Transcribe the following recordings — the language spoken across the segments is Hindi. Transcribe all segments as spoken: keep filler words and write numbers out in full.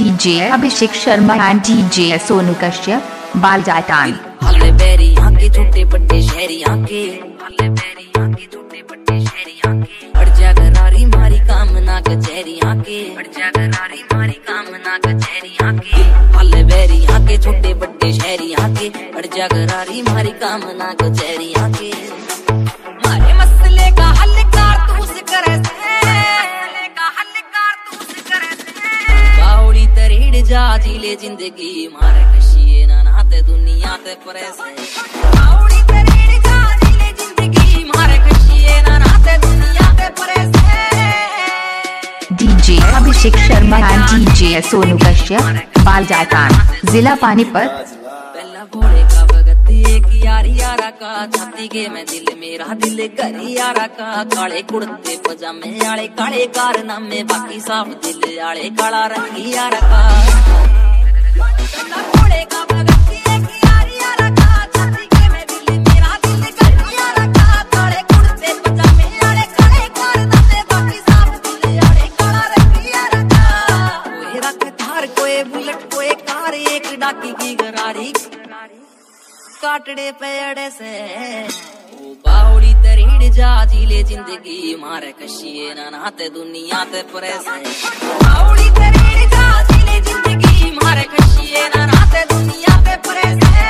DJ Abhishek Sharma and DJ Sonu Kashyap बाल जाटान। हल्ले बैरी यहाँ के छोटे बड़े शहरी यहाँ के, हल्ले बैरी यहाँ के छोटे बड़े शहरी यहाँ के, अड़ जा गरारी मारी कामना कचहरी यहाँ के, अड़ जा गरारी मारी कामना कचहरी यहाँ के, हल्ले बैरी यहाँ के छोटे बड़े शहरी यहाँ के, अड़ जा गरारी मारी कामना कचहरी यहाँ के। मारे मसले का हल कारतूस करे से, मसले का हल कारतूस करे से, बावड़ी तरीड़ जा जीले जिंदगी मारे कशिए ना नाते दुनिया ते परे से, बावड़ी तरीड़ जा जीले जिंदगी मारे कशिए ना नाते दुनिया ते परे से। DJ Abhishek Sharma and DJ Sonu Kashyap बाल जाटान, जिला पानीपत। पहला भोले का भगत एक यारी यारा का, छाती के मैं दिल मेरा दिल करी यारा का, काले कुर्ते पजामे आले काले कारनामे, बाकी साफ दिल आले काला रंगी यारा का। पहला भोले का भगत एक यारी यारा का, छाती के मैं दिल मेरा दिल करी यारा का, काले कुर्ते पजामे आले काले कारनामे, बाकी साफ दिल आले काला रंगी यारा का। कोई रख थार कोई बुलेट कोई कार, एक डाकी की गरारी काटड़े पेड़े से, ओ बावड़ी तरीड़ जा जीले जिंदगी मारे कशिए ना नाते दुनिया ते परे से, बावड़ी तरीड़ जा जीले जिंदगी मारे कशिए ना नाते दुनिया ते परे से।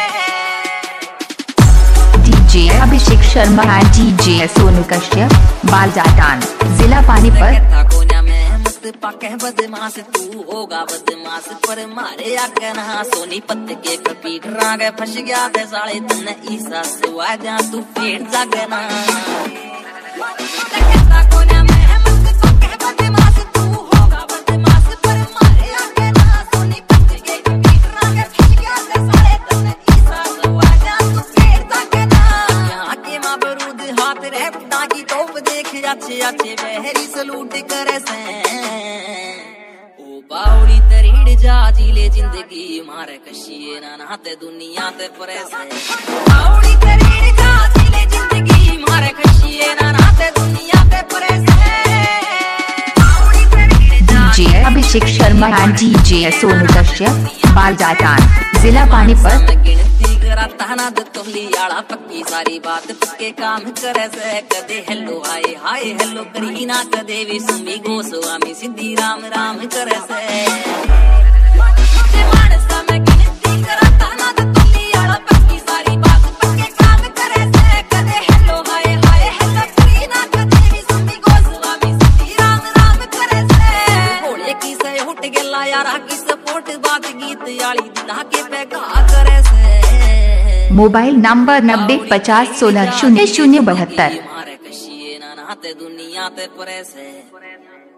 DJ Abhishek Sharma and DJ Sonu Kashyap बाल जाटान, जिला पानीपत। पाके बदमाश तू होगा बदमाश, पर मारे आके ना सोनी पत्त के कपीट रागे फंस गया थे साले तन्ने ईसा सुआ जा तू पेट जागे ना। हाथ रेपटा की तोप देख अच्छे अच्छे बहरी सलूट करे से, ओ बावड़ी तरीड़ जा जीले जिंदगी मारे कशिए ना नाते दुनिया ते परे से, बावड़ी तरीड़ जा जीले जिंदगी मारे कशिए ना नाते दुनिया ते परे से। DJ Abhishek Sharma and DJ Sonu Kashyap बाल जाटान, जिला पानीपत। ताना तोहली आला पक्की सारी बात पक्के काम करे से, कदे हेलो हाय हाय हेलो करी ना, कदे भी सुमी गोस्वामी सिद्धि राम राम करे से। मानसा में गिनती करा ताना तोहली आला पक्की सारी बात पक्के काम करे से, कदे हेलो हाय हाय हेलो करी ना, कदे भी सुमी गोस्वामी सिद्धि राम राम करे से। भोले की से उठ गेला यारा की सपोर्ट बात गीत याली दिला के पे गा करे से। मोबाइल नंबर नब्बे पचास सोलह शून्य शून्य बहत्तर। मारे कशिए ना नाते दुनिया ते परे से।